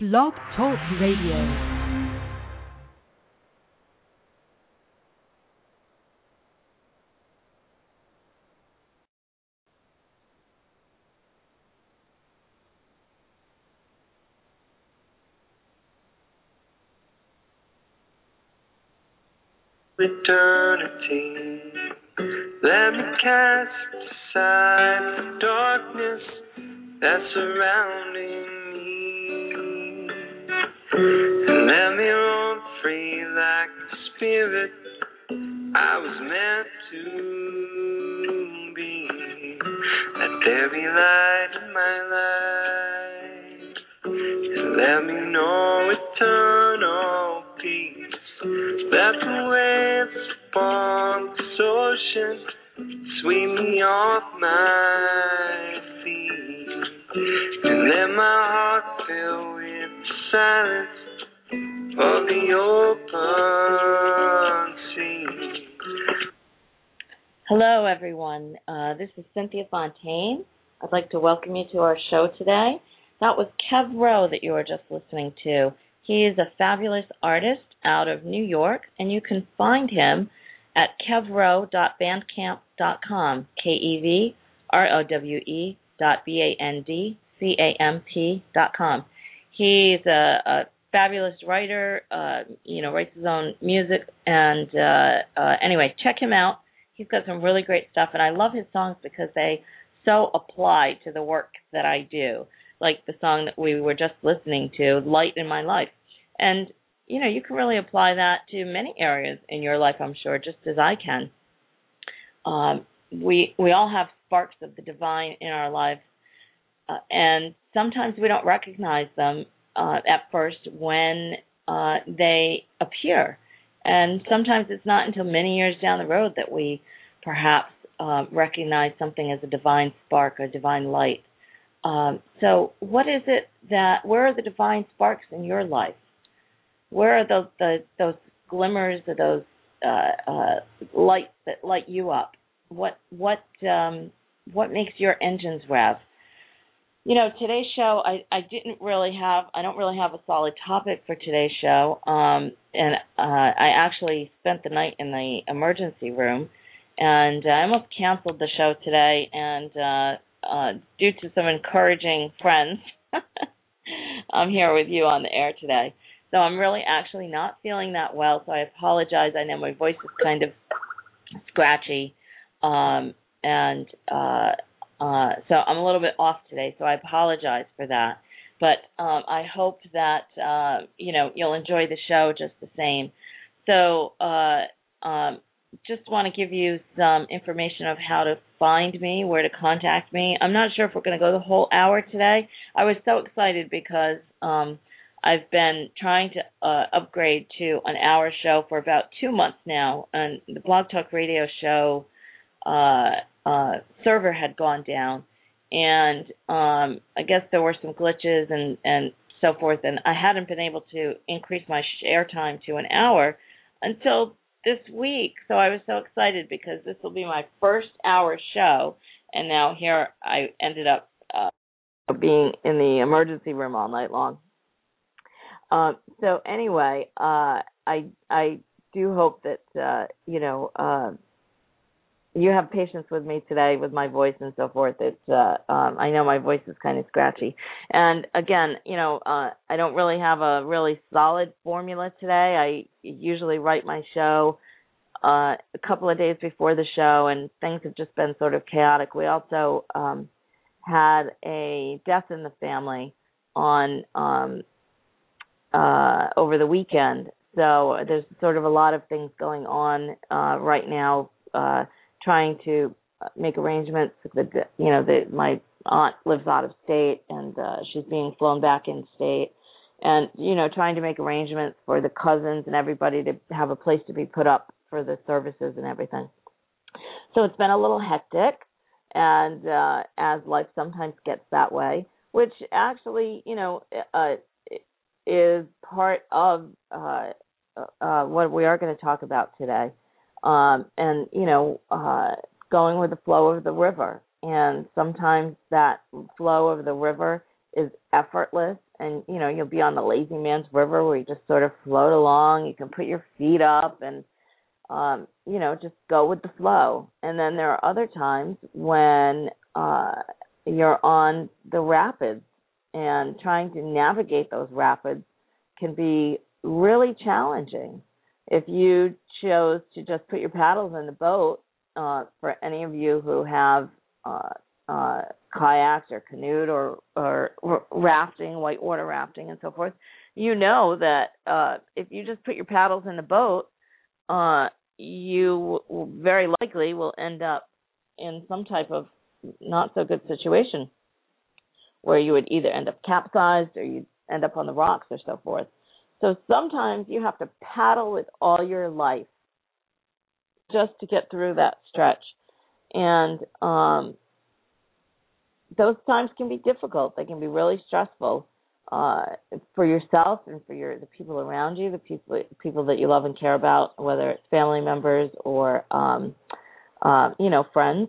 Blog Talk Radio. Eternity, let me cast aside the darkness that's surrounding me, and let me roam free like the spirit I was meant to be. Let there be light in my life, and let me know eternal peace. Let the waves upon this ocean sweep me off my feet, and let my heart fill with the silence of the open sea. Hello, everyone. This is Cynthia Fontaine. I'd like to welcome you to our show today. That was Kev Rowe that you were just listening to. He is a fabulous artist out of New York, and you can find him at kevrowe.bandcamp.com, KEVROWE.BANDCAMP.com. He's a fabulous writer, writes his own music, and anyway, check him out. He's got some really great stuff, and I love his songs because they so apply to the work that I do, like the song that we were just listening to, Light in My Life. And you can really apply that to many areas in your life, I'm sure, just as I can. We all have sparks of the divine in our lives, and sometimes we don't recognize them at first when they appear. And sometimes it's not until many years down the road that we perhaps recognize something as a divine spark or divine light. So what is it where are the divine sparks in your life? Where are those glimmers or those lights that light you up? What makes your engines rev? Today's show, I don't really have a solid topic for today's show. And I actually spent the night in the emergency room, and I almost canceled the show today. And due to some encouraging friends, I'm here with you on the air today. So I'm really actually not feeling that well, so I apologize. I know my voice is kind of scratchy, so I'm a little bit off today, so I apologize for that. But I hope that, you'll enjoy the show just the same. So just want to give you some information of how to find me, where to contact me. I'm not sure if we're going to go the whole hour today. I was so excited because I've been trying to upgrade to an hour show for about 2 months now, and the Blog Talk Radio show server had gone down, and I guess there were some glitches and so forth, and I hadn't been able to increase my share time to an hour until this week. So I was so excited because this will be my first hour show, and now here I ended up being in the emergency room all night long. So anyway, I do hope that you have patience with me today with my voice and so forth. I know my voice is kind of scratchy, and again, I don't really have a really solid formula today. I usually write my show a couple of days before the show, and things have just been sort of chaotic. We also had a death in the family on over the weekend, so there's sort of a lot of things going on right now, trying to make arrangements. My aunt lives out of state, and she's being flown back in state, and trying to make arrangements for the cousins and everybody to have a place to be put up for the services and everything. So it's been a little hectic, and as life sometimes gets that way, which actually is part of what we are going to talk about today. Going with the flow of the river. And sometimes that flow of the river is effortless and you'll be on the lazy man's river where you just sort of float along. You can put your feet up and just go with the flow. And then there are other times when you're on the rapids, and trying to navigate those rapids can be really challenging. If you chose to just put your paddles in the boat, for any of you who have kayaks or canoed or rafting, whitewater rafting and so forth, you know that if you just put your paddles in the boat, you very likely will end up in some type of not so good situation where you would either end up capsized or you'd end up on the rocks or so forth. So sometimes you have to paddle with all your life just to get through that stretch. And those times can be difficult. They can be really stressful for yourself and for the people around you, the people that you love and care about, whether it's family members or friends.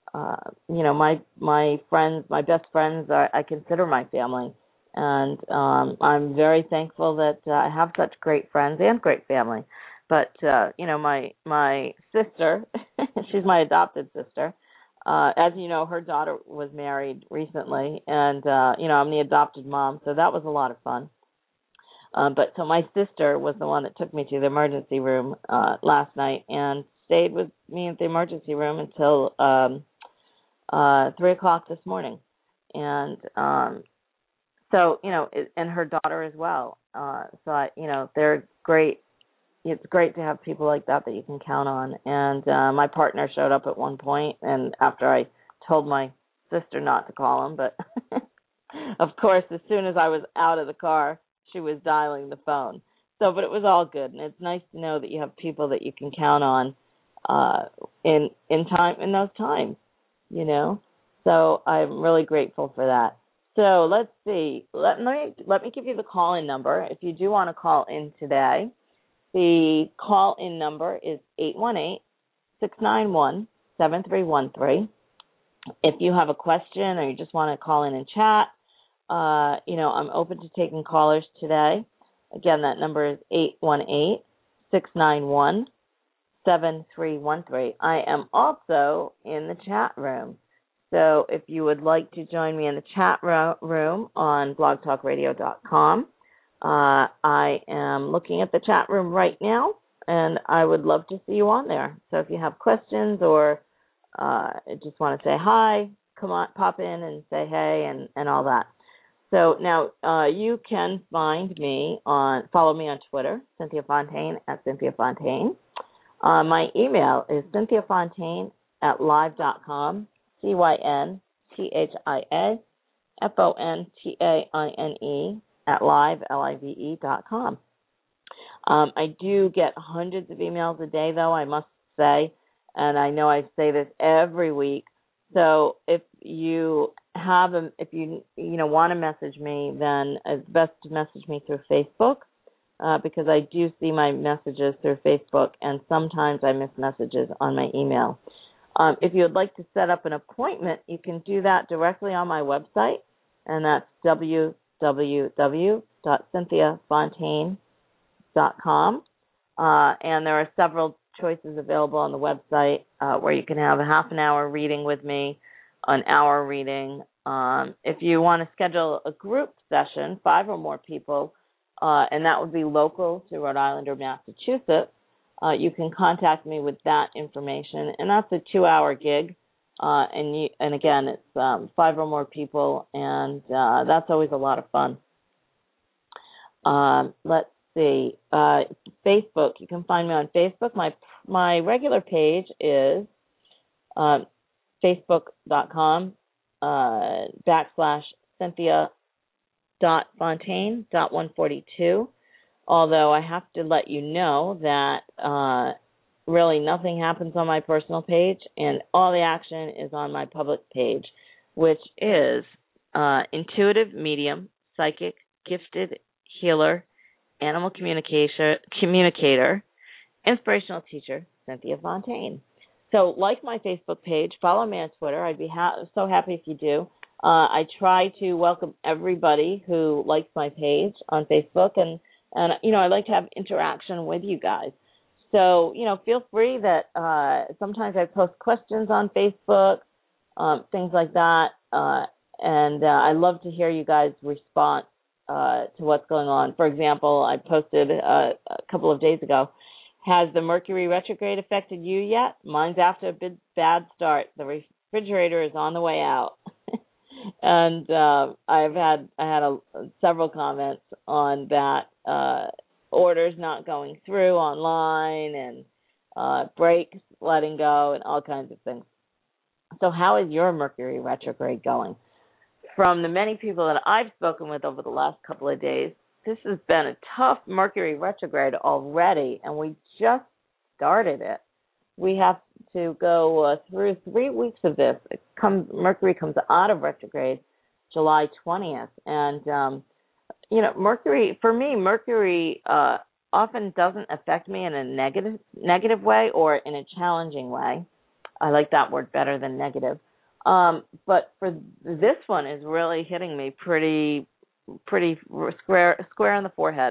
My friends, my best friends, I consider my family, and I'm very thankful that I have such great friends and great family. But my sister, she's my adopted sister. As you know, her daughter was married recently, and I'm the adopted mom, so that was a lot of fun. So my sister was the one that took me to the emergency room last night and stayed with me at the emergency room until 3 o'clock this morning, and and her daughter as well. They're great. It's great to have people like that you can count on. And my partner showed up at one point, and after I told my sister not to call him, but of course, as soon as I was out of the car, she was dialing the phone. But it was all good, and it's nice to know that you have people that you can count on in those times. So I'm really grateful for that. So let's see. Let me give you the call-in number if you do want to call in today. The call-in number is 818-691-7313. If you have a question or you just want to call in and chat, I'm open to taking callers today. Again, that number is 818-691-7313. I am also in the chat room. So if you would like to join me in the chat room on blogtalkradio.com, I am looking at the chat room right now, and I would love to see you on there. So if you have questions or just want to say hi, come on, pop in and say hey and all that. So now you can follow me on Twitter, Cynthia Fontaine at Cynthia Fontaine. My email is cynthiafontaine@live.com, CynthiaFontaine @live.com. I do get hundreds of emails a day, though, I must say, and I know I say this every week. So if you want to message me, then it's best to message me through Facebook, because I do see my messages through Facebook, and sometimes I miss messages on my email. If you would like to set up an appointment, you can do that directly on my website, and that's www.cynthiafontaine.com. And there are several choices available on the website where you can have a half an hour reading with me, an hour reading. If you want to schedule a group session, 5 or more people, and that would be local to Rhode Island or Massachusetts, you can contact me with that information, and that's a 2-hour gig. And again, it's 5 or more people, and that's always a lot of fun. Let's see. Facebook. You can find me on Facebook. My regular page is facebook.com/Cynthia.Fontaine.142. Although I have to let you know that really nothing happens on my personal page, and all the action is on my public page, which is intuitive medium, psychic, gifted healer, animal communicator, inspirational teacher, Cynthia Fontaine. So like my Facebook page, follow me on Twitter. I'd be so happy if you do. I try to welcome everybody who likes my page on Facebook, and I like to have interaction with you guys. So, feel free that sometimes I post questions on Facebook, things like that, and I love to hear you guys' response to what's going on. For example, I posted a couple of days ago, has the Mercury retrograde affected you yet? Mine's after a bad start. The refrigerator is on the way out. And I had several comments on that, orders not going through online, and brakes letting go, and all kinds of things. So how is your Mercury retrograde going? From the many people that I've spoken with over the last couple of days, this has been a tough Mercury retrograde already, and we just started it. We have to go through 3 weeks of this. Mercury comes out of retrograde July 20th, and Mercury, for me, Mercury often doesn't affect me in a negative way or in a challenging way. I like that word better than negative. But for this one is really hitting me pretty square in the forehead.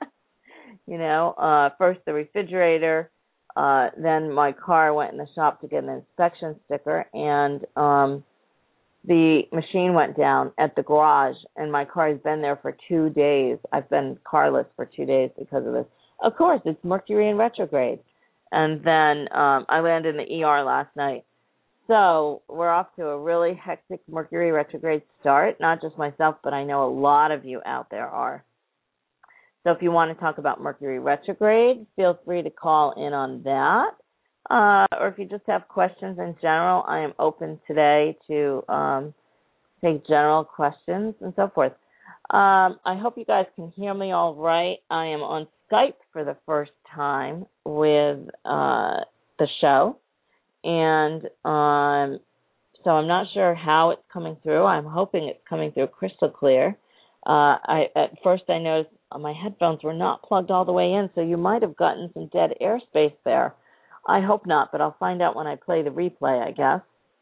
First the refrigerator, then my car went in the shop to get an inspection sticker, and the machine went down at the garage, and my car has been there for 2 days. I've been carless for 2 days because of this. Of course, it's Mercury in retrograde. And then I landed in the ER last night. So we're off to a really hectic Mercury retrograde start. Not just myself, but I know a lot of you out there are. So if you want to talk about Mercury retrograde, feel free to call in on that. Or if you just have questions in general, I am open today to take general questions and so forth. I hope you guys can hear me all right. I am on Skype for the first time with the show. And so I'm not sure how it's coming through. I'm hoping it's coming through crystal clear. At first I noticed my headphones were not plugged all the way in, so you might have gotten some dead airspace there. I hope not, but I'll find out when I play the replay, I guess.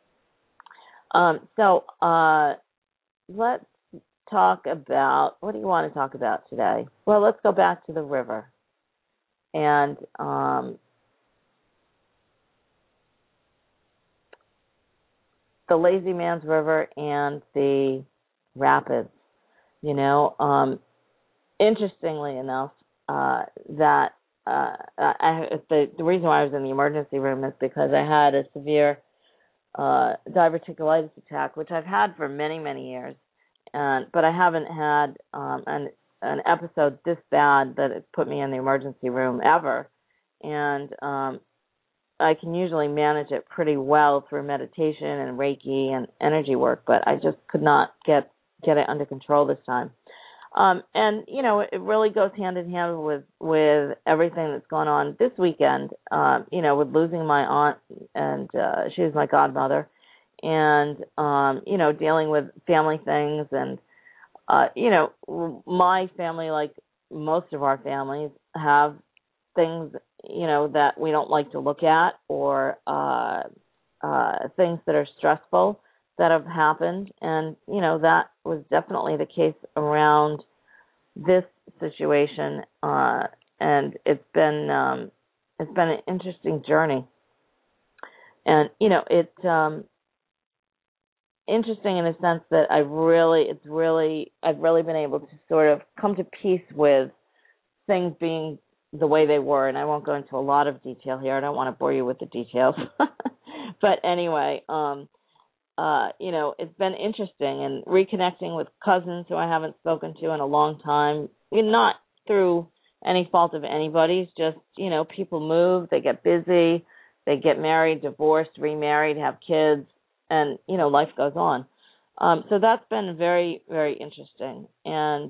So let's talk about, what do you want to talk about today? Well, let's go back to the river. And the Lazy Man's River and the rapids. Interestingly enough, the reason why I was in the emergency room is because I had a severe diverticulitis attack, which I've had for many, many years, but I haven't had an episode this bad that it put me in the emergency room ever. And I can usually manage it pretty well through meditation and Reiki and energy work, but I just could not get it under control this time. And it really goes hand in hand with everything that's going on this weekend, with losing my aunt, and she was my godmother, and, dealing with family things. And, my family, like most of our families, have things, that we don't like to look at, or things that are stressful that have happened. And, that was definitely the case around this situation. And it's been an interesting journey. And, it's interesting in a sense that I've really been able to sort of come to peace with things being the way they were. And I won't go into a lot of detail here. I don't want to bore you with the details. But anyway, it's been interesting, and reconnecting with cousins who I haven't spoken to in a long time, not through any fault of anybody's, just, people move, they get busy, they get married, divorced, remarried, have kids, and, life goes on. So that's been very, very interesting. And,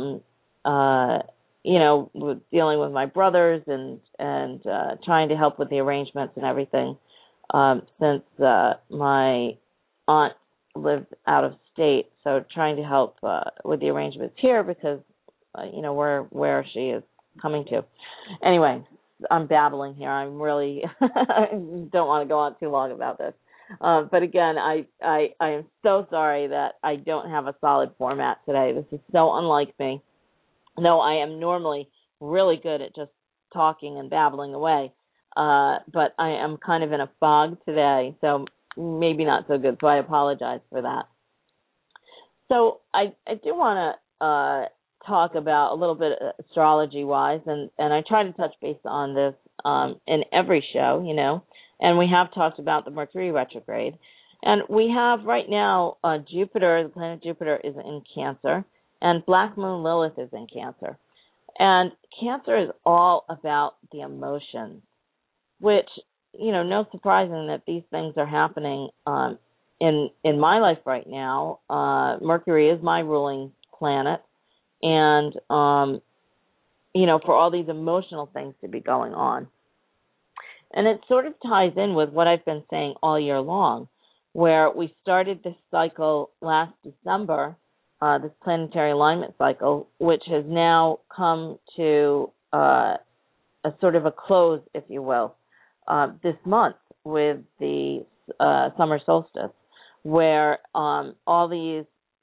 with dealing with my brothers and trying to help with the arrangements and everything, since my aunt lived out of state, so trying to help with the arrangements here because, where she is coming to. Anyway, I'm babbling here. I'm really don't want to go on too long about this. But again, I am so sorry that I don't have a solid format today. This is so unlike me. No, I am normally really good at just talking and babbling away. But I am kind of in a fog today, so maybe not so good. So I apologize for that. So I do want to talk about a little bit astrology-wise, and I try to touch base on this in every show, and we have talked about the Mercury retrograde. And we have right now Jupiter, the planet Jupiter is in Cancer, and Black Moon Lilith is in Cancer. And Cancer is all about the emotions, which, no surprising that these things are happening in my life right now. Mercury is my ruling planet, and, for all these emotional things to be going on. And it sort of ties in with what I've been saying all year long, where we started this cycle last December, this planetary alignment cycle, which has now come to a sort of a close, if you will, this month with the summer solstice, where all these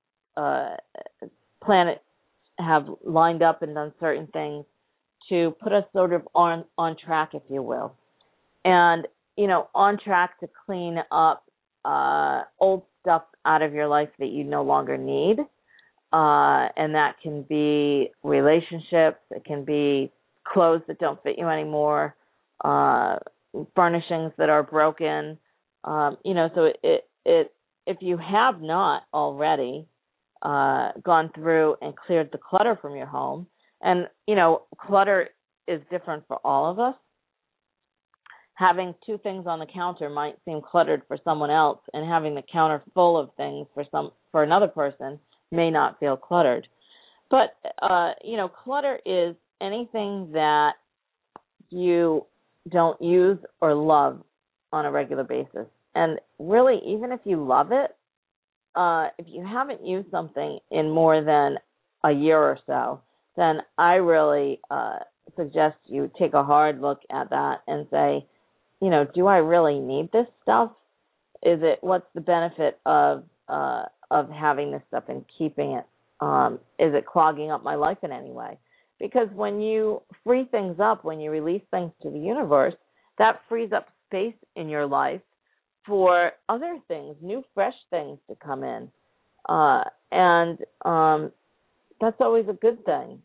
planets have lined up and done certain things to put us sort of on track, if you will. And, on track to clean up old stuff out of your life that you no longer need. And that can be relationships, it can be clothes that don't fit you anymore, furnishings that are broken. So if you have not already gone through and cleared the clutter from your home, and, clutter is different for all of us. Having two things on the counter might seem cluttered for someone else, and having the counter full of things for another person may not feel cluttered. But, clutter is anything that you don't use or love on a regular basis. And really, even if you love it, if you haven't used something in more than a year or so, then I really suggest you take a hard look at that and say, do I really need this stuff? What's the benefit of having this stuff and keeping it? Is it clogging up my life in any way? Because when you free things up, when you release things to the universe, that frees up space in your life for other things, new, fresh things to come in. And that's always a good thing.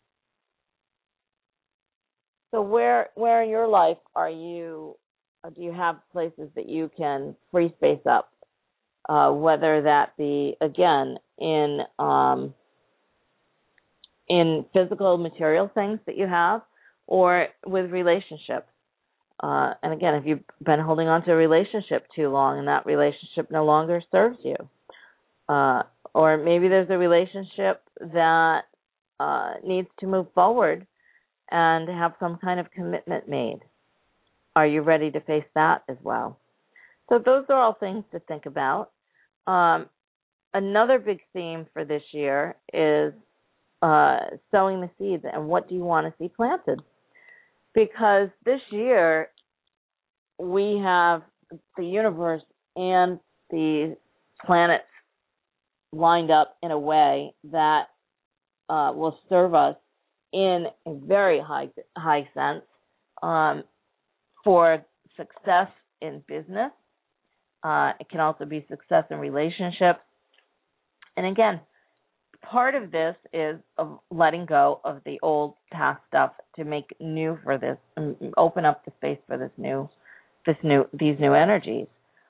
So where in your life do you have places that you can free space up? Whether that be, again, in physical material things that you have, or with relationships. And again, if you've been holding on to a relationship too long and that relationship no longer serves you, or maybe there's a relationship that needs to move forward and have some kind of commitment made. Are you ready to face that as well? So those are all things to think about. Another big theme for this year is sowing the seeds, and what do you want to see planted? Because this year we have the universe and the planets lined up in a way that will serve us in a very high sense for success in business. It can also be success in relationships. And again, part of this is of letting go of the old past stuff to make new for this, and open up the space for these new energies.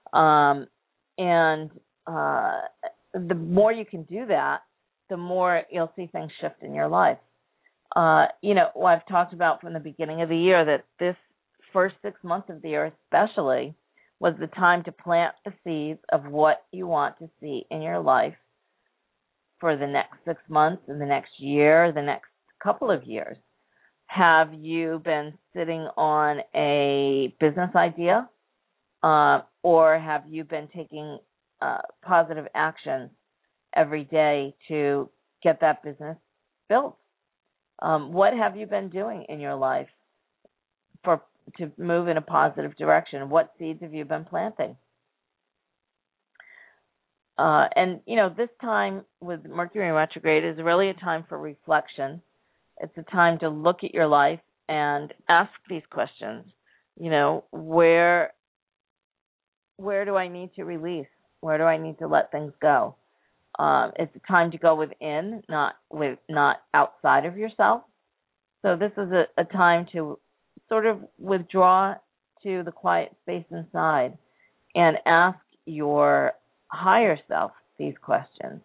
And the more you can do that, the more you'll see things shift in your life. I've talked about from the beginning of the year that this first 6 months of the year especially was the time to plant the seeds of what you want to see in your life for the next 6 months, and the next year, the next couple of years. Have you been sitting on a business idea, or have you been taking positive action every day to get that business built? What have you been doing in your life to move in a positive direction? What seeds have you been planting? And this time with Mercury retrograde is really a time for reflection. It's a time to look at your life and ask these questions. Where do I need to release? Where do I need to let things go? It's a time to go within, not outside of yourself. So this is a time to sort of withdraw to the quiet space inside and ask your higher self these questions.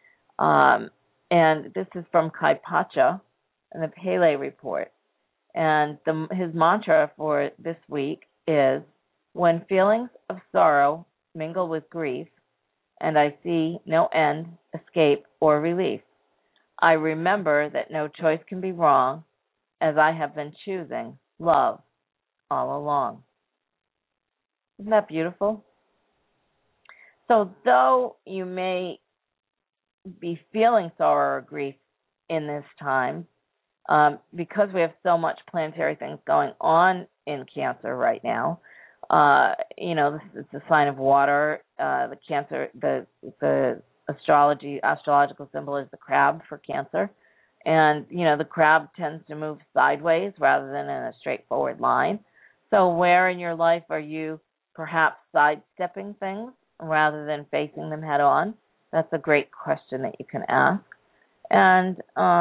And this is from Kai Pacha in the Pele Report. And his mantra for this week is, when feelings of sorrow mingle with grief, and I see no end, escape, or relief, I remember that no choice can be wrong, as I have been choosing love all along. Isn't that beautiful? So though you may be feeling sorrow or grief in this time, because we have so much planetary things going on in Cancer right now, this is a sign of water. The Cancer, the astrological symbol is the crab for Cancer. And, the crab tends to move sideways rather than in a straightforward line. So where in your life are you perhaps sidestepping things rather than facing them head on? That's a great question that you can ask. And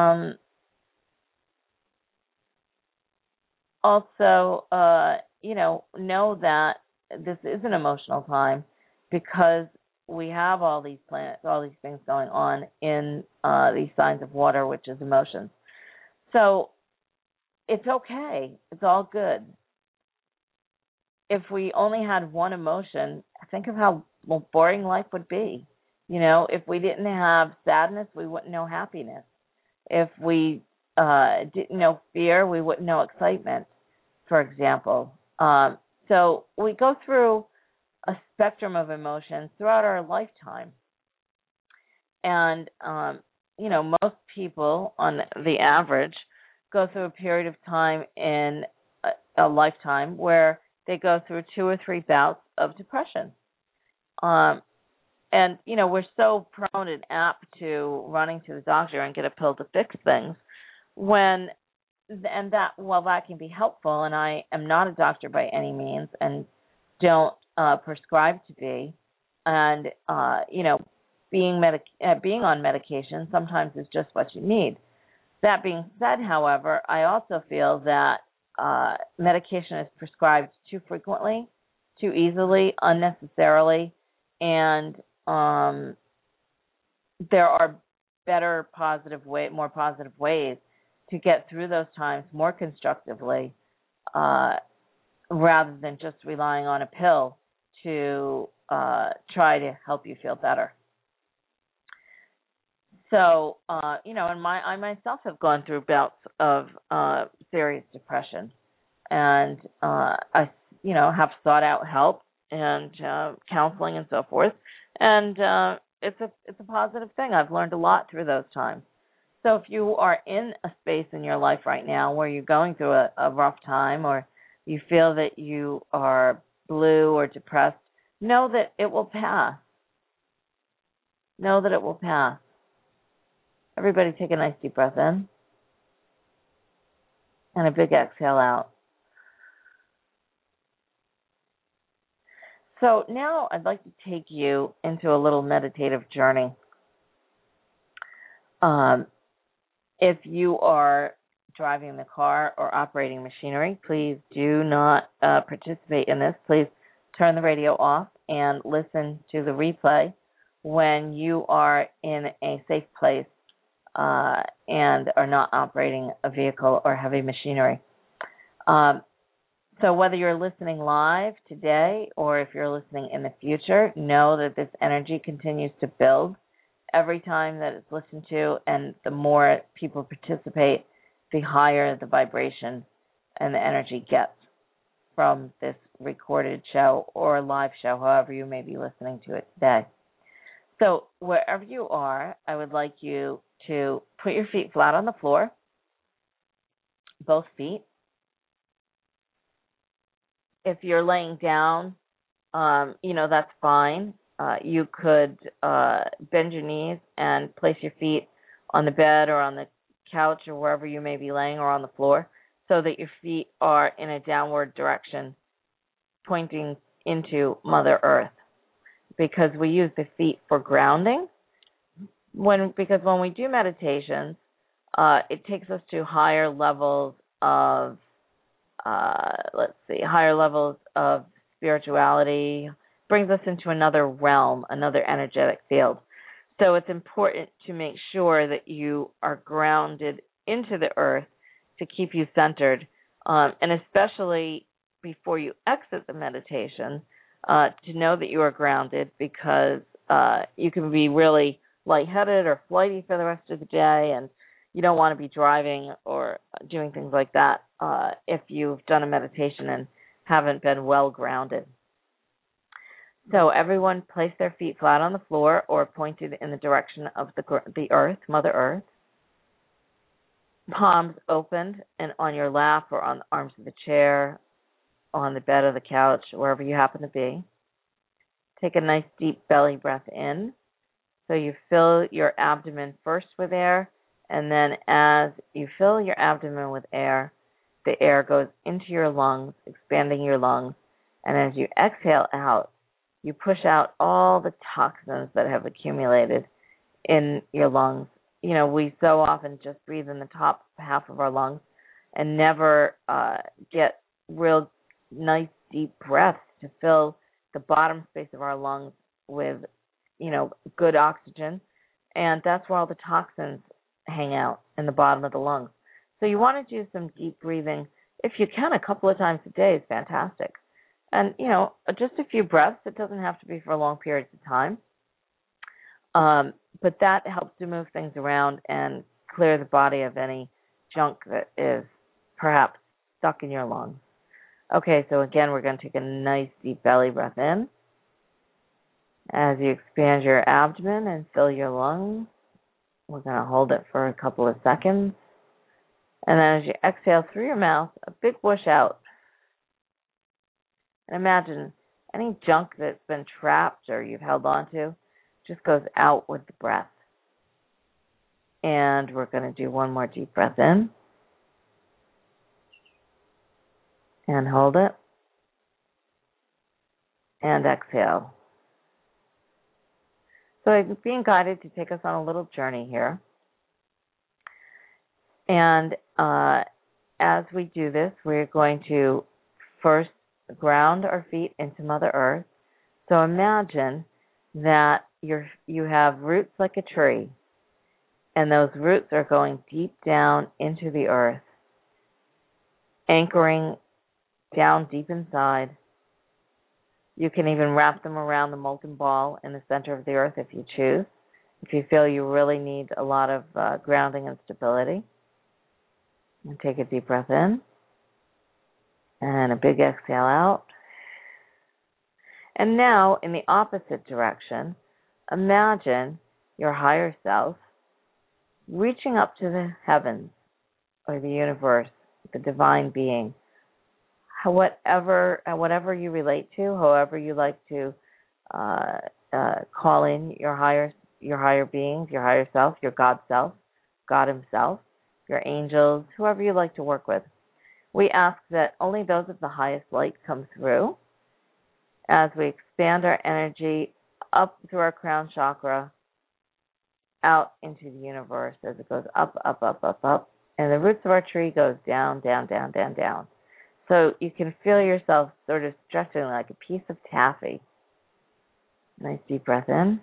also, know that this is an emotional time because we have all these planets, all these things going on in these signs of water, which is emotions. So it's okay. It's all good. If we only had one emotion, think of how boring life would be. If we didn't have sadness, we wouldn't know happiness. If we didn't know fear, we wouldn't know excitement, for example. So we go through a spectrum of emotions throughout our lifetime. And, most people on the average go through a period of time in a lifetime where they go through 2 or 3 bouts of depression. And, we're so prone and apt to running to the doctor and get a pill to fix things that can be helpful, and I am not a doctor by any means and don't prescribe to be, and being on medication sometimes is just what you need. That being said, however, I also feel that medication is prescribed too frequently, too easily, unnecessarily, and there are more positive ways to get through those times more constructively, rather than just relying on a pill to try to help you feel better. So, I myself have gone through bouts of serious depression, and I, have sought out help and counseling and so forth, and it's a positive thing. I've learned a lot through those times. So if you are in a space in your life right now where you're going through a rough time, or you feel that you are blue or depressed, know that it will pass. Know that it will pass. Everybody take a nice deep breath in and a big exhale out. So now I'd like to take you into a little meditative journey. If you are driving the car or operating machinery, please do not participate in this. Please turn the radio off and listen to the replay when you are in a safe place and are not operating a vehicle or heavy machinery. So whether you're listening live today or if you're listening in the future, know that this energy continues to build every time that it's listened to, and the more people participate, the higher the vibration and the energy gets from this recorded show or live show, however you may be listening to it today. So wherever you are, I would like you to put your feet flat on the floor, both feet. If you're laying down, that's fine. You could bend your knees and place your feet on the bed or on the couch or wherever you may be laying, or on the floor, so that your feet are in a downward direction, pointing into Mother Earth. Because we use the feet for grounding. Because when we do meditations, it takes us to higher levels of higher levels of spirituality, brings us into another realm, another energetic field. So it's important to make sure that you are grounded into the earth to keep you centered, and especially before you exit the meditation, to know that you are grounded, because you can be really lightheaded or flighty for the rest of the day, and you don't want to be driving or doing things like that if you've done a meditation and haven't been well grounded. So everyone place their feet flat on the floor or pointed in the direction of the earth, Mother Earth. Palms opened and on your lap or on the arms of the chair, on the bed or the couch, wherever you happen to be. Take a nice deep belly breath in. So you fill your abdomen first with air, and then as you fill your abdomen with air, the air goes into your lungs, expanding your lungs. And as you exhale out, you push out all the toxins that have accumulated in your lungs. You know, we so often just breathe in the top half of our lungs and never get real nice deep breaths to fill the bottom space of our lungs with, good oxygen. And that's where all the toxins hang out, in the bottom of the lungs. So you want to do some deep breathing. If you can, a couple of times a day is fantastic. And, just a few breaths. It doesn't have to be for long periods of time. But that helps to move things around and clear the body of any junk that is perhaps stuck in your lungs. Okay, so again, we're going to take a nice deep belly breath in. As you expand your abdomen and fill your lungs, we're going to hold it for a couple of seconds. And then as you exhale through your mouth, a big whoosh out. And imagine any junk that's been trapped or you've held on to just goes out with the breath. And we're going to do one more deep breath in. And hold it. And exhale. So I'm being guided to take us on a little journey here. And as we do this, we're going to first ground our feet into Mother Earth. So imagine that you have roots like a tree, and those roots are going deep down into the earth, anchoring down deep inside. You can even wrap them around the molten ball in the center of the earth if you choose, if you feel you really need a lot of grounding and stability. And take a deep breath in, and a big exhale out. And now, in the opposite direction, imagine your higher self reaching up to the heavens or the universe, the divine being, whatever you relate to, however you like to call in your higher beings, your higher self, your God self, God Himself, your angels, whoever you like to work with. We ask that only those of the highest light come through as we expand our energy up through our crown chakra, out into the universe as it goes up, up, up, up, up. And the roots of our tree goes down, down, down, down, down. So you can feel yourself sort of stretching like a piece of taffy. Nice deep breath in.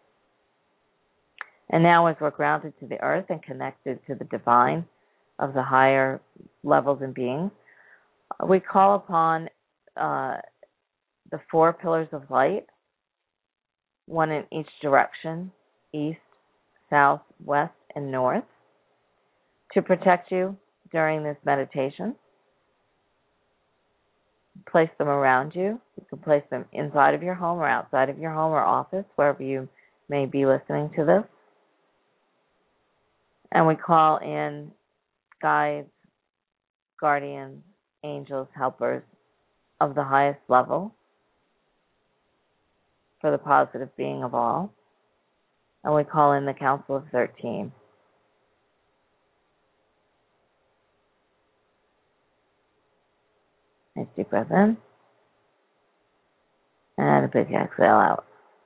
And now as we're grounded to the earth and connected to the divine of the higher levels and beings, we call upon the 4 pillars of light, one in each direction, east, south, west, and north, to protect you during this meditation. Place them around you. You can place them inside of your home or outside of your home or office, wherever you may be listening to this. And we call in guides, guardians, angels, helpers of the highest level for the positive being of all. And we call in the Council of 13. Nice deep breath in. And a big exhale out.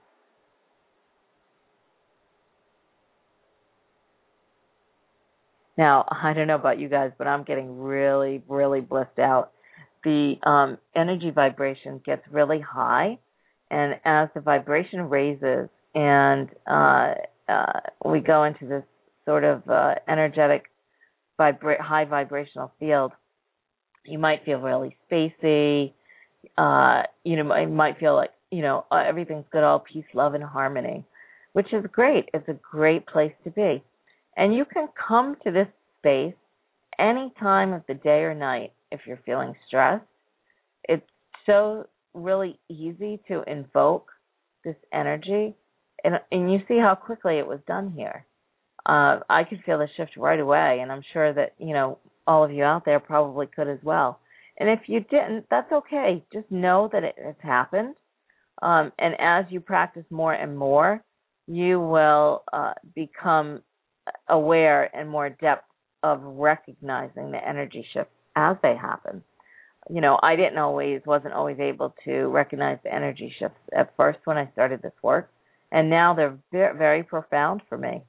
Now, I don't know about you guys, but I'm getting really, really blissed out. The energy vibration gets really high, and as the vibration raises and we go into this sort of energetic, high vibrational field, you might feel really spacey. You might feel like, everything's good, all peace, love, and harmony, which is great. It's a great place to be. And you can come to this space any time of the day or night if you're feeling stressed. It's so really easy to invoke this energy. And you see how quickly it was done here. I could feel the shift right away, and I'm sure that, all of you out there probably could as well. And if you didn't, that's okay. Just know that it has happened. And as you practice more and more, you will become aware and more depth of recognizing the energy shifts as they happen. I wasn't always able to recognize the energy shifts at first when I started this work, and now they're very, very profound for me.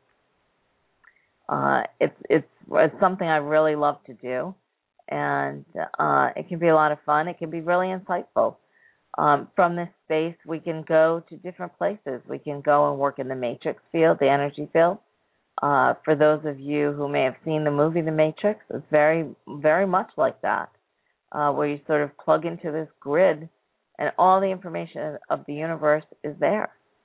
It's something I really love to do, and it can be a lot of fun. It can be really insightful. From this space, we can go to different places. We can go and work in the matrix field, the energy field. For those of you who may have seen the movie The Matrix, it's very, very much like that, where you sort of plug into this grid and all the information of the universe is there.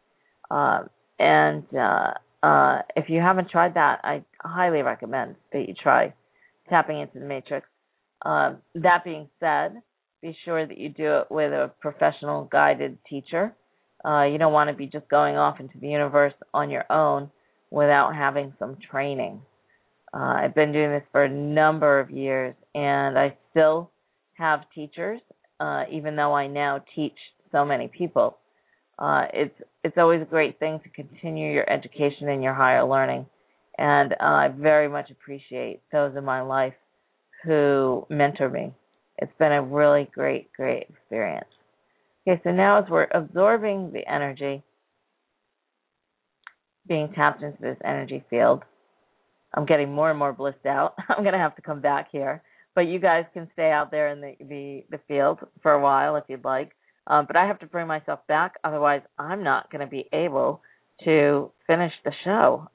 If you haven't tried that, I highly recommend that you try tapping into the matrix. That being said, be sure that you do it with a professional guided teacher. You don't want to be just going off into the universe on your own without having some training. I've been doing this for a number of years, and I still have teachers, even though I now teach so many people. It's always a great thing to continue your education and your higher learning, and I very much appreciate those in my life who mentor me. It's been a really great, great experience. Okay, so now as we're absorbing the energy, being tapped into this energy field, I'm getting more and more blissed out. I'm going to have to come back here, but you guys can stay out there in the field for a while if you'd like. But I have to bring myself back, otherwise I'm not going to be able to finish the show.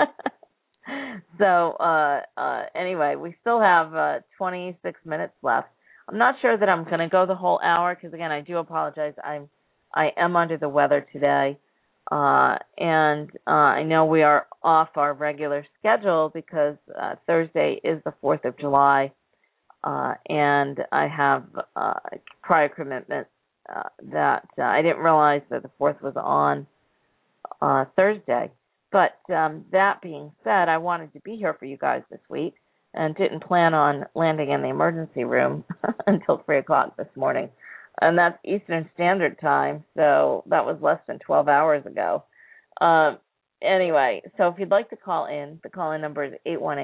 So anyway, we still have 26 minutes left. I'm not sure that I'm going to go the whole hour because, again, I do apologize. I am under the weather today, and I know we are off our regular schedule because Thursday is the 4th of July, and I have prior commitments that I didn't realize that the 4th was on Thursday. But that being said, I wanted to be here for you guys this week and didn't plan on landing in the emergency room until 3 o'clock this morning. And that's Eastern Standard Time, so that was less than 12 hours ago. Anyway, so if you'd like to call in, the call-in number is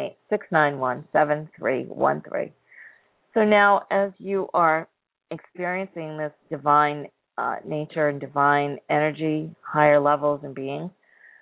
818-691-7313. So now as you are experiencing this divine nature and divine energy, higher levels and beings,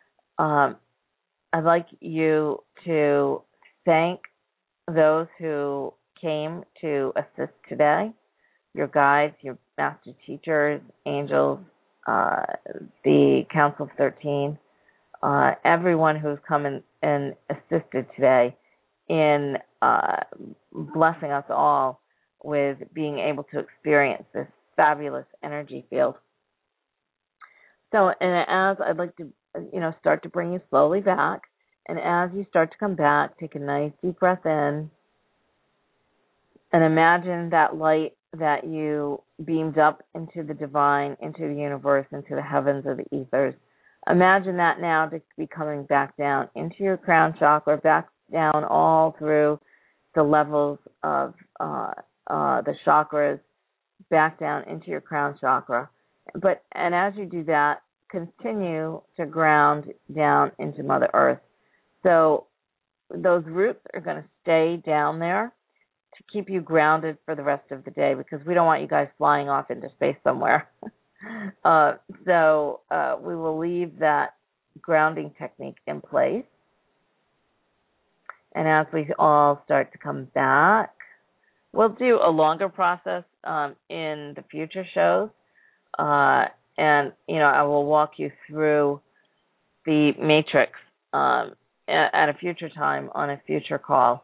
I'd like you to thank those who came to assist today, your guides, your master teachers, angels, the Council of 13, everyone who's come and assisted today in blessing us all with being able to experience this fabulous energy field. So, and as I'd like to, start to bring you slowly back, and as you start to come back, take a nice deep breath in, and imagine that light that you beamed up into the divine, into the universe, into the heavens or the ethers. Imagine that now to be coming back down into your crown chakra, back down all through the levels of the chakras, back down into your crown chakra. And as you do that, continue to ground down into Mother Earth. So those roots are going to stay down there to keep you grounded for the rest of the day, because we don't want you guys flying off into space somewhere. So we will leave that grounding technique in place. And as we all start to come back, we'll do a longer process in the future shows. And, I will walk you through the matrix at a future time on a future call.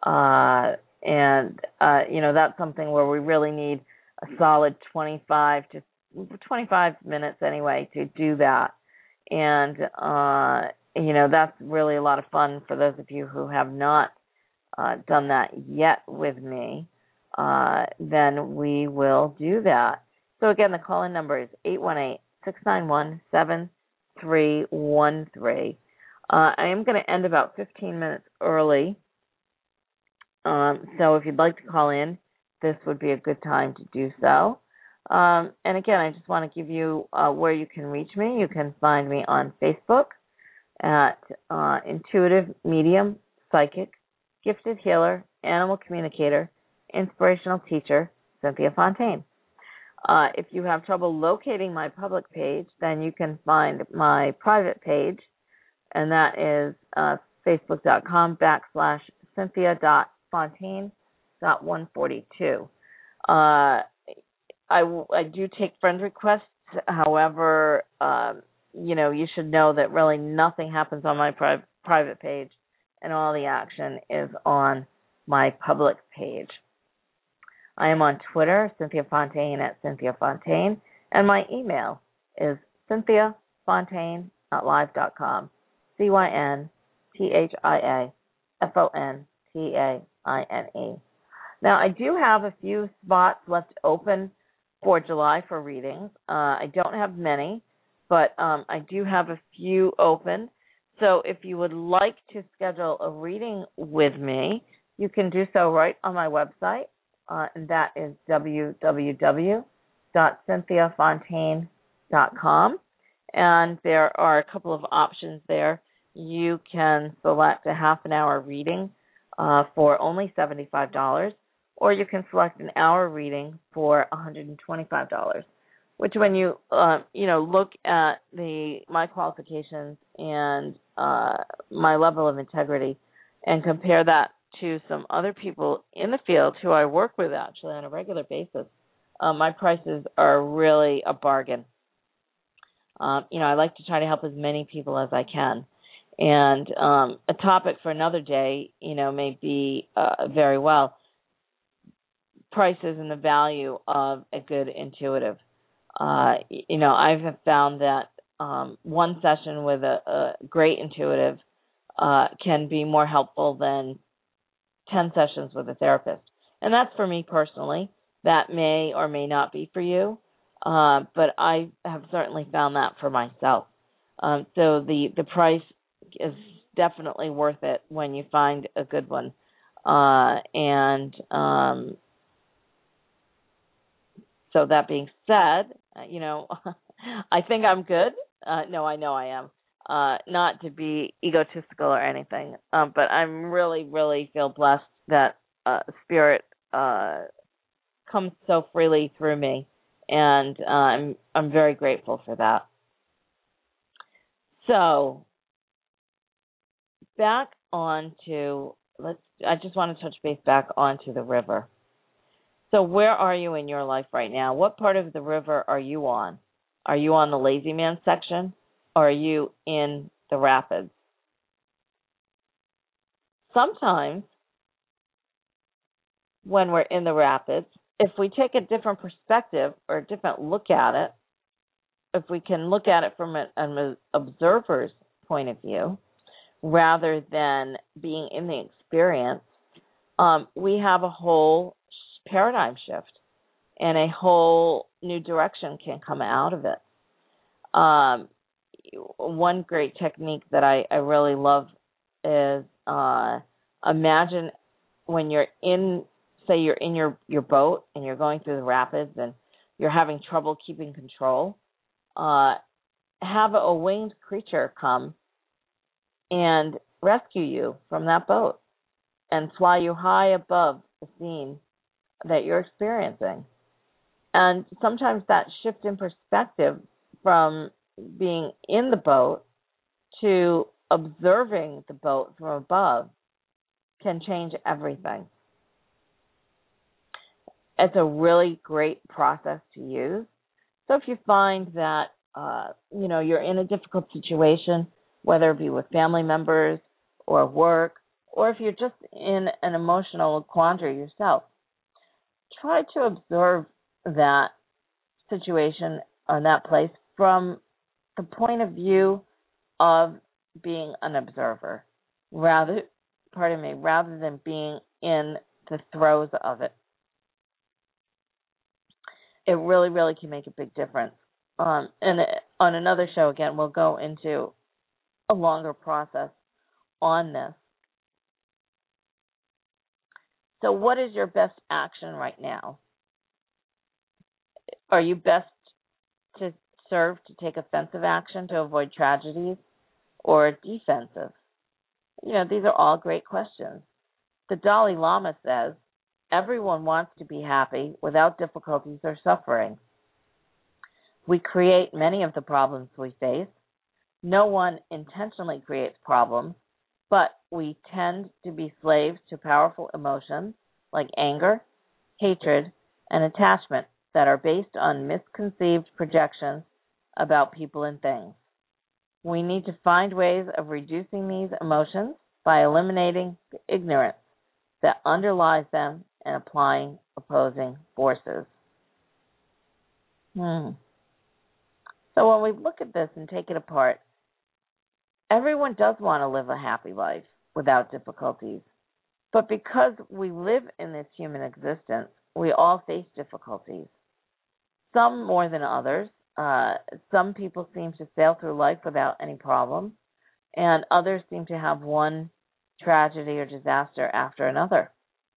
That's something where we really need a solid 25 minutes anyway to do that. And, that's really a lot of fun for those of you who have not done that yet with me. Then we will do that. So again, the call-in number is 818-691-7313. I am going to end about 15 minutes early. So if you'd like to call in, this would be a good time to do so. And again, I just want to give you where you can reach me. You can find me on Facebook at Intuitive Medium, Psychic, Gifted Healer, Animal Communicator, Inspirational Teacher, Cynthia Fontaine. If you have trouble locating my public page, then you can find my private page, and that is facebook.com/Cynthia.Fontaine.142. I do take friend requests. However, you should know that really nothing happens on my private page, and all the action is on my public page. I am on Twitter, Cynthia Fontaine at Cynthia Fontaine, and my email is cynthiafontaine@live.com, CYNTHIAFONTAINE. Now, I do have a few spots left open for July for readings. I don't have many, but I do have a few open. So if you would like to schedule a reading with me, you can do so right on my website. And that is www.cynthiafontaine.com. And there are a couple of options there. You can select a half-an-hour reading for only $75, or you can select an hour reading for $125. Which, when you look at my qualifications and my level of integrity, and compare that to some other people in the field who I work with actually on a regular basis, my prices are really a bargain. I like to try to help as many people as I can. And a topic for another day, may be very well prices and the value of a good intuitive. I have found that one session with a great intuitive can be more helpful than 10 sessions with a therapist. And that's for me personally. That may or may not be for you, but I have certainly found that for myself. So the price is definitely worth it when you find a good one. So that being said, I think I'm good. No, I know I am. Not to be egotistical or anything, but I'm really feel blessed that Spirit comes so freely through me, and I'm very grateful for that. So back onto I just want to touch base back onto the river. So where are you in your life right now? What part of the river are you on? Are you on the Lazy Man section, or are you in the rapids? Sometimes when we're in the rapids, if we take a different perspective or a different look at it, if we can look at it from an observer's point of view, rather than being in the experience, we have a whole paradigm shift, and a whole new direction can come out of it. One great technique that I really love is imagine when you're in, say you're in your boat and you're going through the rapids and you're having trouble keeping control. have a winged creature come and rescue you from that boat and fly you high above the scene that you're experiencing. And sometimes that shift in perspective from being in the boat to observing the boat from above can change everything. It's a really great process to use. So if you find that you're in a difficult situation, whether it be with family members or work, or if you're just in an emotional quandary yourself, try to observe that situation or that place from the point of view of being an observer, rather than being in the throes of it. It really, really can make a big difference. And on another show, again, we'll go into a longer process on this. So what is your best action right now? Are you best to serve to take offensive action to avoid tragedies, or defensive? These are all great questions. The Dalai Lama says, everyone wants to be happy without difficulties or suffering. We create many of the problems we face. No one intentionally creates problems, but we tend to be slaves to powerful emotions like anger, hatred, and attachment that are based on misconceived projections about people and things. We need to find ways of reducing these emotions by eliminating the ignorance that underlies them and applying opposing forces. So when we look at this and take it apart, everyone does want to live a happy life without difficulties. But because we live in this human existence, we all face difficulties. Some more than others. Some people seem to sail through life without any problems, and others seem to have one tragedy or disaster after another.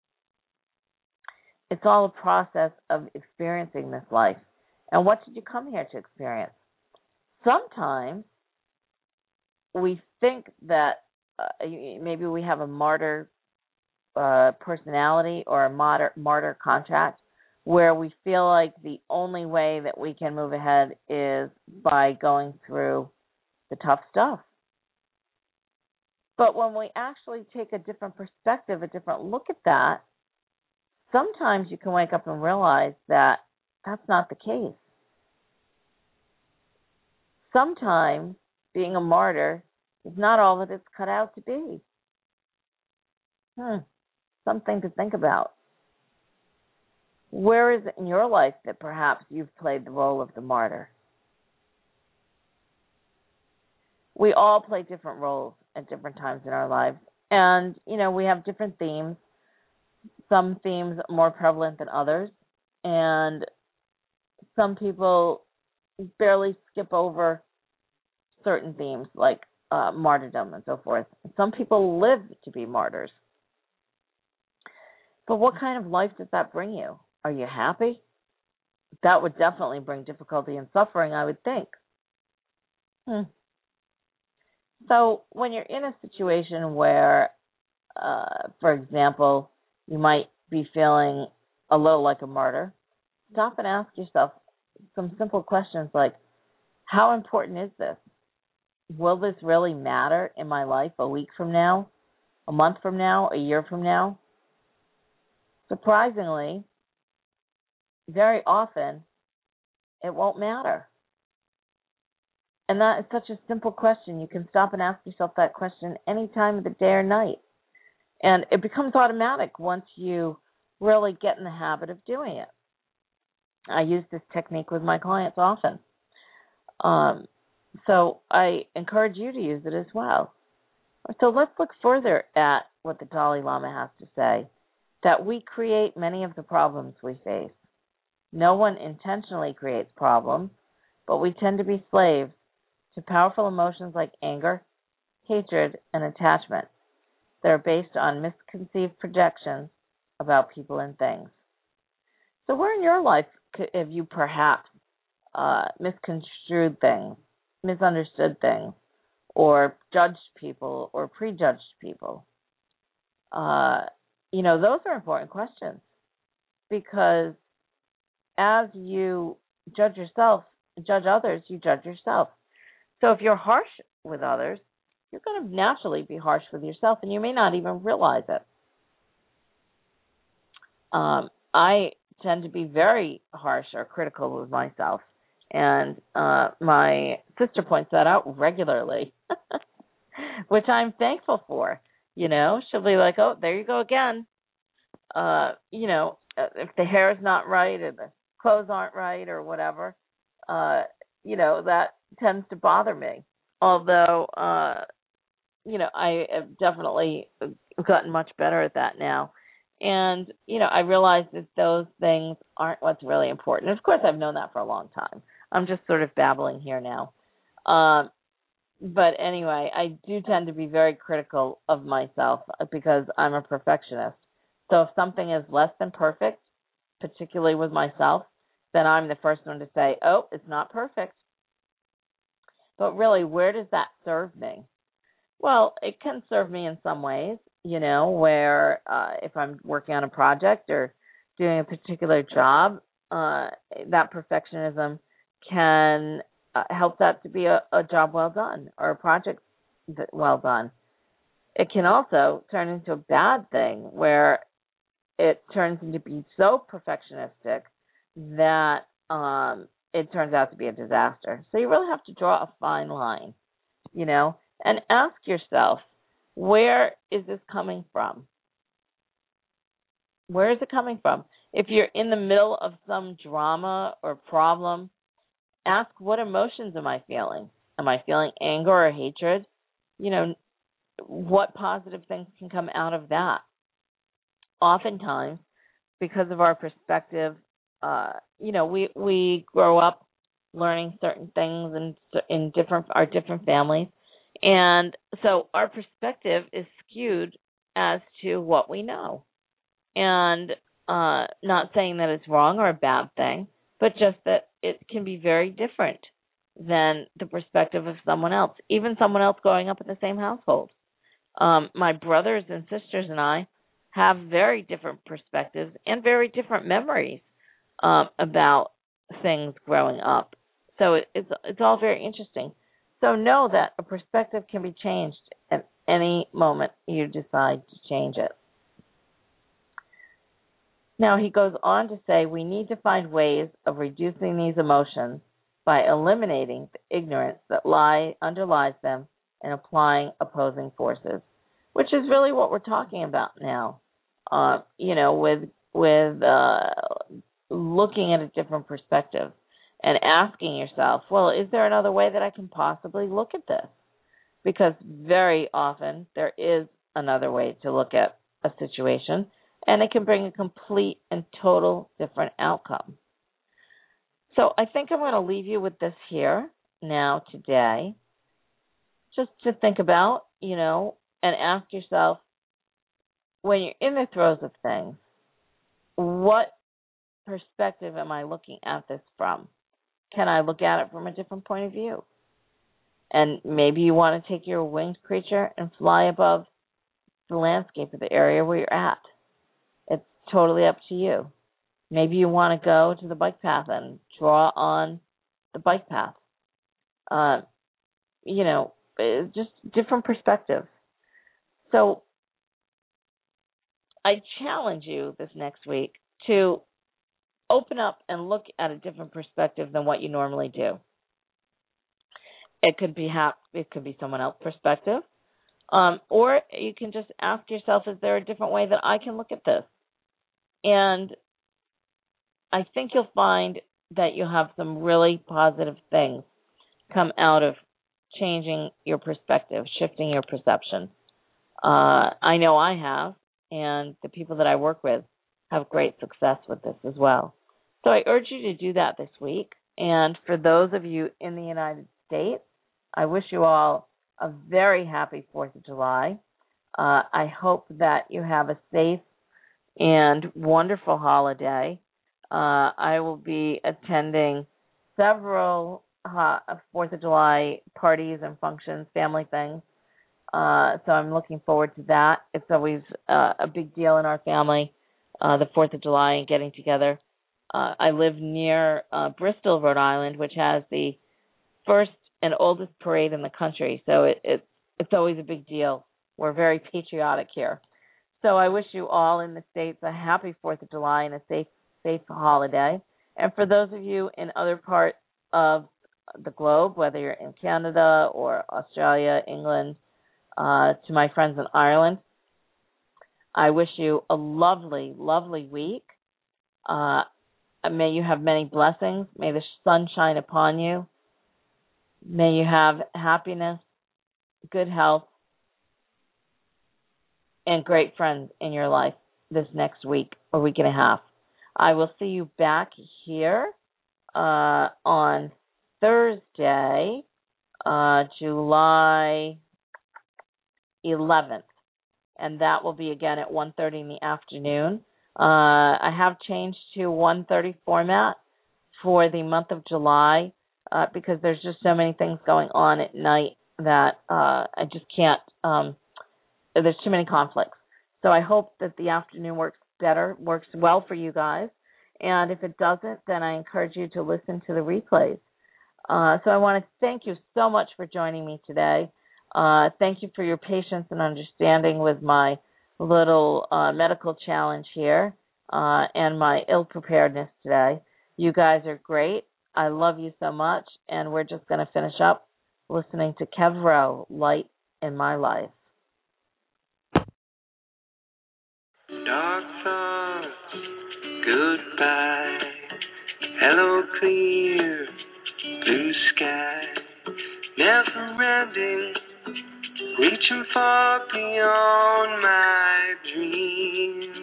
It's all a process of experiencing this life. And what did you come here to experience? Sometimes we think that maybe we have a martyr personality or a martyr contract, where we feel like the only way that we can move ahead is by going through the tough stuff. But when we actually take a different perspective, a different look at that, sometimes you can wake up and realize that that's not the case. Sometimes being a martyr is not all that it's cut out to be. Something to think about. Where is it in your life that perhaps you've played the role of the martyr? We all play different roles at different times in our lives. And, we have different themes. Some themes are more prevalent than others. And some people barely skip over certain themes like martyrdom and so forth. Some people live to be martyrs. But what kind of life does that bring you? Are you happy? That would definitely bring difficulty and suffering, I would think. So when you're in a situation where, for example, you might be feeling a little like a martyr, stop and ask yourself some simple questions like, how important is this? Will this really matter in my life a week from now, a month from now, a year from now? Surprisingly, very often, it won't matter. And that is such a simple question. You can stop and ask yourself that question any time of the day or night. And it becomes automatic once you really get in the habit of doing it. I use this technique with my clients often. So I encourage you to use it as well. So let's look further at what the Dalai Lama has to say, that we create many of the problems we face. No one intentionally creates problems, but we tend to be slaves to powerful emotions like anger, hatred, and attachment that are based on misconceived projections about people and things. So where in your life have you perhaps misconstrued things misunderstood things or judged people or prejudged people? Those are important questions, because as you judge others, you judge yourself. So if you're harsh with others, you're going to naturally be harsh with yourself, and you may not even realize it. I tend to be very harsh or critical with myself, and my sister points that out regularly, which I'm thankful for. She'll be like, "Oh, there you go again." If the hair is not right or the clothes aren't right or whatever, that tends to bother me. Although, I have definitely gotten much better at that now. And, I realize that those things aren't what's really important. Of course, I've known that for a long time. I'm just sort of babbling here now. But anyway, I do tend to be very critical of myself because I'm a perfectionist. So if something is less than perfect, particularly with myself, then I'm the first one to say, oh, it's not perfect. But really, where does that serve me? Well, it can serve me in some ways, where if I'm working on a project or doing a particular job, that perfectionism can help that to be a job well done or a project well done. It can also turn into a bad thing where it turns into be so perfectionistic that it turns out to be a disaster. So you really have to draw a fine line, and ask yourself, where is this coming from? Where is it coming from? If you're in the middle of some drama or problem, ask, what emotions am I feeling? Am I feeling anger or hatred? What positive things can come out of that? Oftentimes, because of our perspective, we grow up learning certain things in our different families, and so our perspective is skewed as to what we know. And not saying that it's wrong or a bad thing, but just that it can be very different than the perspective of someone else, even someone else growing up in the same household. My brothers and sisters and I have very different perspectives and very different memories about things growing up. So it's all very interesting. So know that a perspective can be changed at any moment you decide to change it. Now he goes on to say we need to find ways of reducing these emotions by eliminating the ignorance that underlies them and applying opposing forces, which is really what we're talking about now. With looking at a different perspective and asking yourself, well, is there another way that I can possibly look at this? Because very often there is another way to look at a situation, and it can bring a complete and total different outcome. So I think I'm going to leave you with this here now today, just to think about, and ask yourself, when you're in the throes of things, what perspective am I looking at this from? Can I look at it from a different point of view? And maybe you want to take your winged creature and fly above the landscape of the area where you're at. It's totally up to you. Maybe you want to go to the bike path and draw on the bike path. Just different perspectives. So I challenge you this next week to open up and look at a different perspective than what you normally do. It could be someone else's perspective, or you can just ask yourself, is there a different way that I can look at this? And I think you'll find that you'll have some really positive things come out of changing your perspective, shifting your perception. I know I have, and the people that I work with have great success with this as well. So I urge you to do that this week. And for those of you in the United States, I wish you all a very happy 4th of July. I hope that you have a safe and wonderful holiday. I will be attending several 4th of July parties and functions, family things. So I'm looking forward to that. It's always a big deal in our family, the 4th of July and getting together. I live near Bristol, Rhode Island, which has the first and oldest parade in the country. So it's always a big deal. We're very patriotic here. So I wish you all in the States a happy 4th of July and a safe holiday. And for those of you in other parts of the globe, whether you're in Canada or Australia, England, to my friends in Ireland, I wish you a lovely, lovely week. May you have many blessings. May the sun shine upon you. May you have happiness, good health, and great friends in your life this next week or week and a half. I will see you back here on Thursday, July 11th, and that will be again at 1:30 in the afternoon. I have changed to 1:30 format for the month of July because there's just so many things going on at night that I just can't. There's too many conflicts. So I hope that the afternoon works well for you guys. And if it doesn't, then I encourage you to listen to the replays. So I want to thank you so much for joining me today. Thank you for your patience and understanding with my little medical challenge here and my ill-preparedness today. You guys are great. I love you so much. And we're just going to finish up listening to Kev Rowe, Light in My Life. Dark thoughts, goodbye. Hello, clear blue sky. Never ending, reaching far beyond my dreams.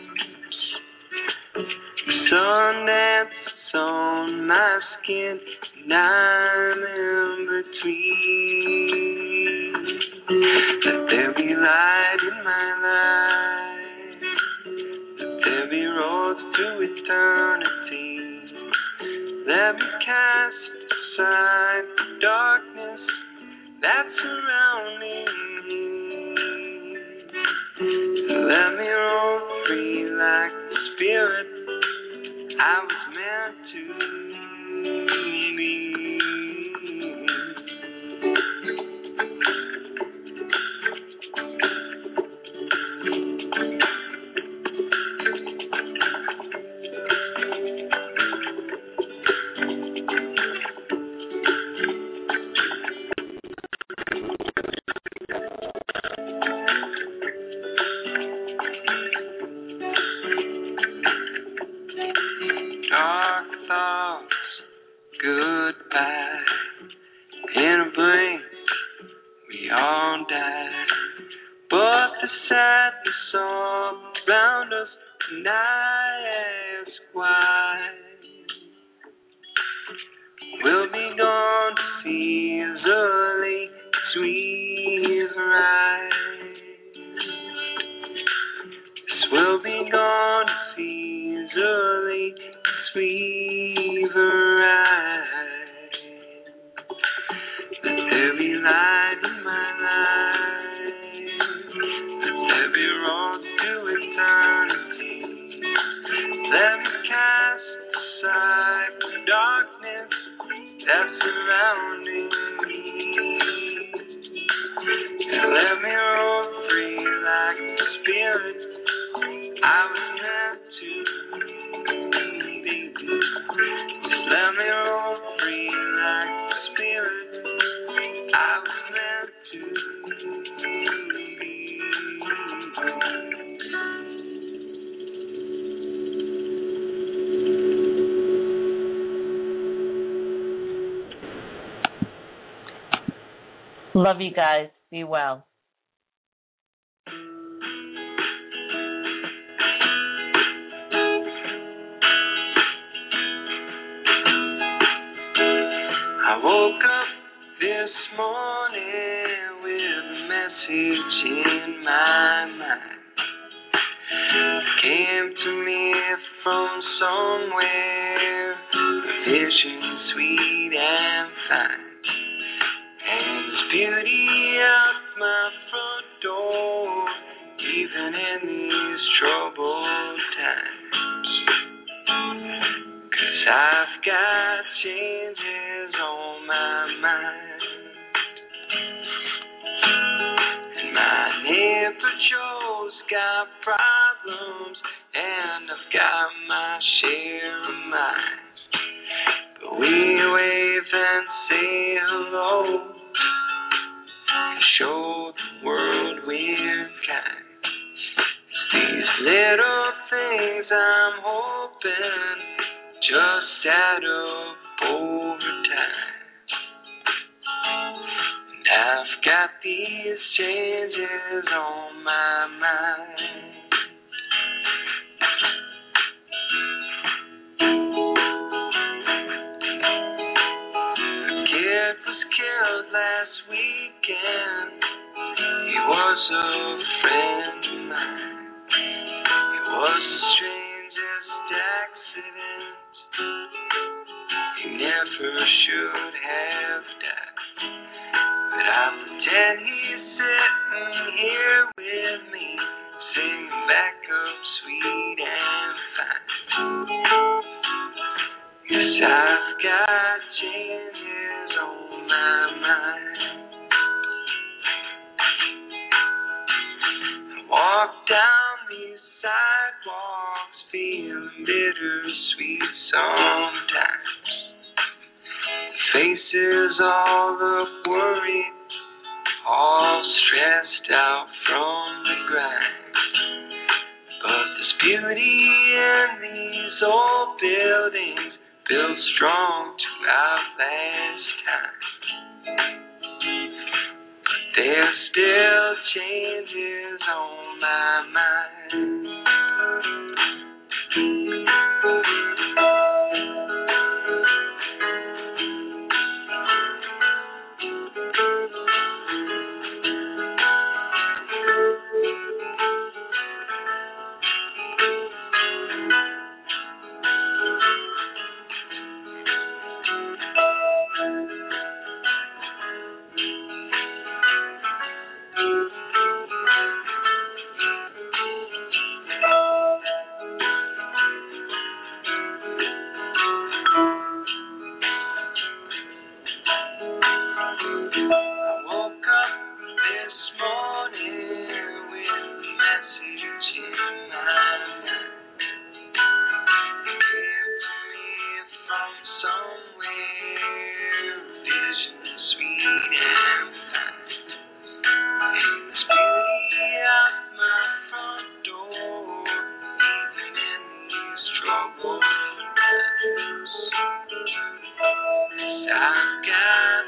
The sun dances on my skin, and I'm in between. Let there be light in my life. There be roads to eternity. Let me cast aside the darkness that's surrounding me. Let me roll free like the spirit I was meant to be. Dark thoughts, goodbye. In a blink, we all die. But the sadness all around us, and I ask why. We'll be gone to easily as we rise. This will be gone as easily as we rise. Let there be light in my life. Let there be roads to eternity. Let me cast aside the darkness that's surrounding me. And let me roll free like the spirit I was meant to be. Just let me roll free like the spirit I was meant to be. Love you guys. Be well. I woke up this morning with a message in my mind. It came to me from somewhere, a vision sweet and fine. I've got changes on my mind, and my neighbor Joe's got problems, and I've got my share of mine. But we wave and say hello, and show the world we're kind. These little things I'm hoping just add up over time. And I've got these changes on my mind. A kid was killed last weekend. He was a friend of mine. It was the strangest accident. He never should have died. But I pretend he's sitting here with me, singing back up sweet and fine. Yes, I've got changes on my mind. I walk down these sidewalks feeling bittersweet sometimes. Faces all look worried, all stressed out from the grind. But there's beauty in these old buildings, built strong to outlast time. But there's still changes on my mind. I've got